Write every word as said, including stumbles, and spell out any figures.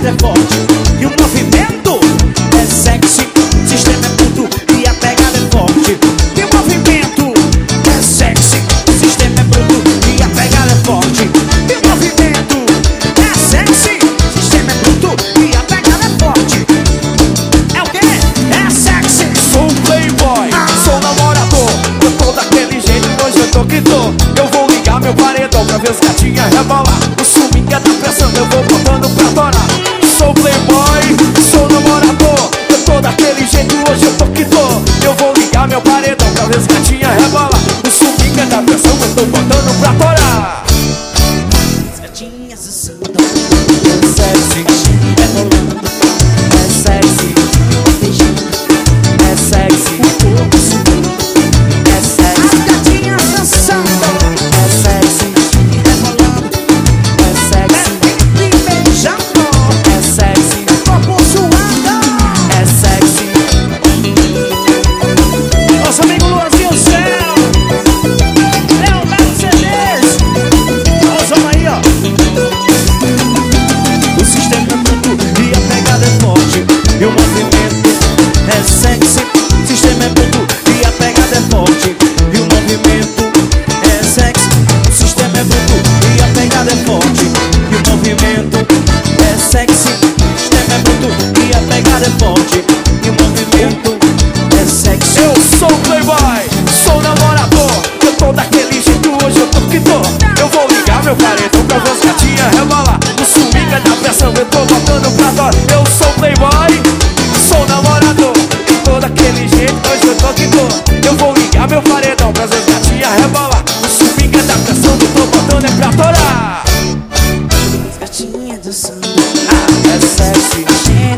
é forte e o movimento é sexy. O sistema é bruto e a pegada é forte e o movimento é sexy. O sistema é bruto e a pegada é forte e o movimento é sexy. O sistema é bruto e a pegada é forte. É o quê? É sexy. Sou um playboy, sou namorador. Eu tô daquele jeito, hoje eu tô que tô. Eu vou ligar meu paredão pra ver as gatinhas rebolar. O swing é da pressão, eu vou botando pra torar. Sou playboy, sou namorador. Eu tô daquele jeito, hoje eu tô que tô. Eu vou ligar meu paredão pra ver as gatinhas rebolar. O swing é da pressão, eu tô botando pra torar. As gatinhas assustam. É sexy, é rolando. É sexy, beijando. É sexy, o corpo subindo. É sexy, as gatinhas dançando. É sexy, é rolando. É sexy, me beijando. É sexy, o corpo suando. É sexy. Nosso amigo Luanzinho Céu, Leonardo Cedes. Olha aí, ó. O sistema é bruto e a pegada é forte e o movimento é sexy. O sistema é bruto e a pegada é forte e o movimento é sexy. O sistema é bruto e a pegada é forte e o movimento é sexy. O sistema é bruto e a pegada é forte e o movimento é sexy. Eu sou playboy, sou namorador. Eu tô daquele jeito, hoje eu tô que tô. Eu vou ligar meu paredão pra ver as gatinhas rebolar. O swing é da pressão, eu tô botando pra torar. Eu sou playboy, sou namorador. Eu tô daquele jeito, hoje eu tô que tô. Eu vou ligar meu paredão pra ver as gatinhas rebolar. O swing é da pressão, eu tô botando é pra torar. As gatinhas do samba, ah, é sexy.